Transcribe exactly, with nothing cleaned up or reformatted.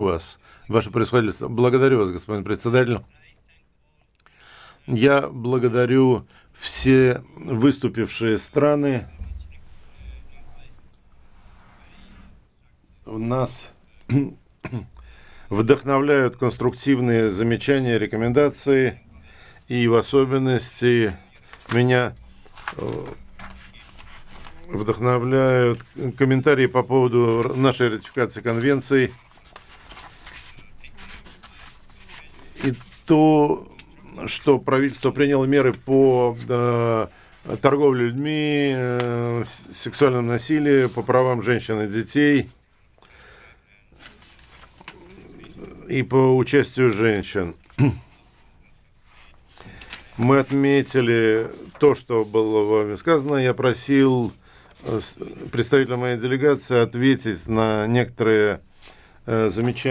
вас, ваше превосходительство. Благодарю вас, господин председатель. Я благодарю все выступившие страны. Нас вдохновляют конструктивные замечания, рекомендации, и в особенности меня вдохновляют комментарии по поводу нашей ратификации конвенции и то, что правительство приняло меры по э, торговле людьми, э, сексуальному насилию, по правам женщин и детей и по участию женщин. Мы отметили то, что было вами сказано. Я просил представителя моей делегации ответить на некоторые замечания